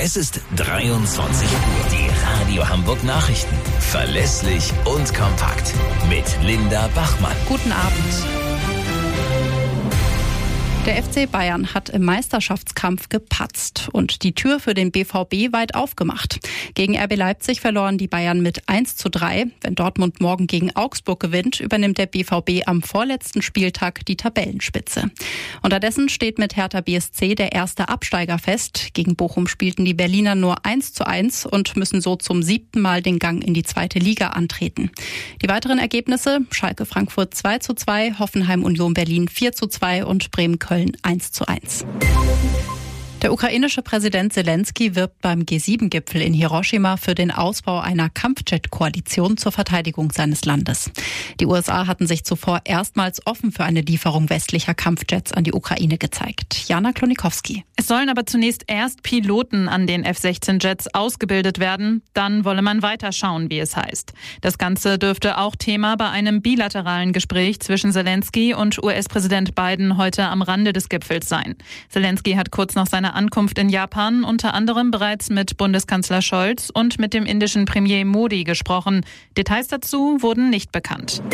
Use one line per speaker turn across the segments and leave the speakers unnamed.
Es ist 23 Uhr. Die Radio Hamburg Nachrichten. Verlässlich und kompakt. Mit Linda Bachmann.
Guten Abend. Der FC Bayern hat im Meisterschaftskampf gepatzt und die Tür für den BVB weit aufgemacht. Gegen RB Leipzig verloren die Bayern mit 1:3. Wenn Dortmund morgen gegen Augsburg gewinnt, übernimmt der BVB am vorletzten Spieltag die Tabellenspitze. Unterdessen steht mit Hertha BSC der erste Absteiger fest. Gegen Bochum spielten die Berliner nur 1:1 und müssen so zum 7. Mal den Gang in die 2. Liga antreten. Die weiteren Ergebnisse: Schalke Frankfurt 2:2, Hoffenheim Union Berlin 4:2 und Bremen Köln 1:1. Der ukrainische Präsident Zelensky wirbt beim G7-Gipfel in Hiroshima für den Ausbau einer Kampfjet-Koalition zur Verteidigung seines Landes. Die USA hatten sich zuvor erstmals offen für eine Lieferung westlicher Kampfjets an die Ukraine gezeigt. Jana Klonikowski.
Es sollen aber zunächst erst Piloten an den F-16-Jets ausgebildet werden. Dann wolle man weiterschauen, wie es heißt. Das Ganze dürfte auch Thema bei einem bilateralen Gespräch zwischen Zelensky und US-Präsident Biden heute am Rande des Gipfels sein. Zelensky hat kurz nach seiner Ankunft in Japan unter anderem bereits mit Bundeskanzler Scholz und mit dem indischen Premier Modi gesprochen. Details dazu wurden nicht bekannt.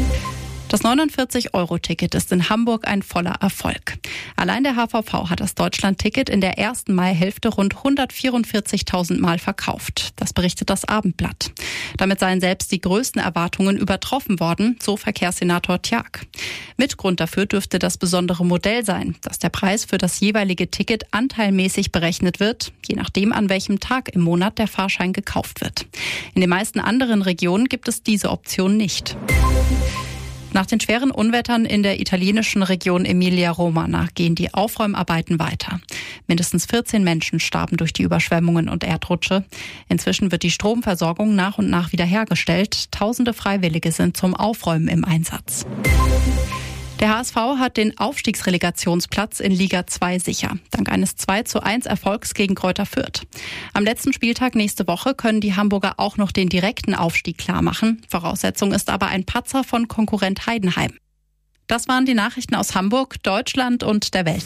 Das 49-Euro-Ticket ist in Hamburg ein voller Erfolg. Allein der HVV hat das Deutschland-Ticket in der ersten Maihälfte rund 144.000 Mal verkauft. Das berichtet das Abendblatt. Damit seien selbst die größten Erwartungen übertroffen worden, so Verkehrssenator Tjag. Mitgrund dafür dürfte das besondere Modell sein, dass der Preis für das jeweilige Ticket anteilmäßig berechnet wird, je nachdem an welchem Tag im Monat der Fahrschein gekauft wird. In den meisten anderen Regionen gibt es diese Option nicht. Nach den schweren Unwettern in der italienischen Region Emilia-Romagna gehen die Aufräumarbeiten weiter. Mindestens 14 Menschen starben durch die Überschwemmungen und Erdrutsche. Inzwischen wird die Stromversorgung nach und nach wiederhergestellt. Tausende Freiwillige sind zum Aufräumen im Einsatz. Der HSV hat den Aufstiegsrelegationsplatz in Liga 2 sicher, dank eines 2:1 Erfolgs gegen Greuther Fürth. Am letzten Spieltag nächste Woche können die Hamburger auch noch den direkten Aufstieg klarmachen. Voraussetzung ist aber ein Patzer von Konkurrent Heidenheim. Das waren die Nachrichten aus Hamburg, Deutschland und der Welt.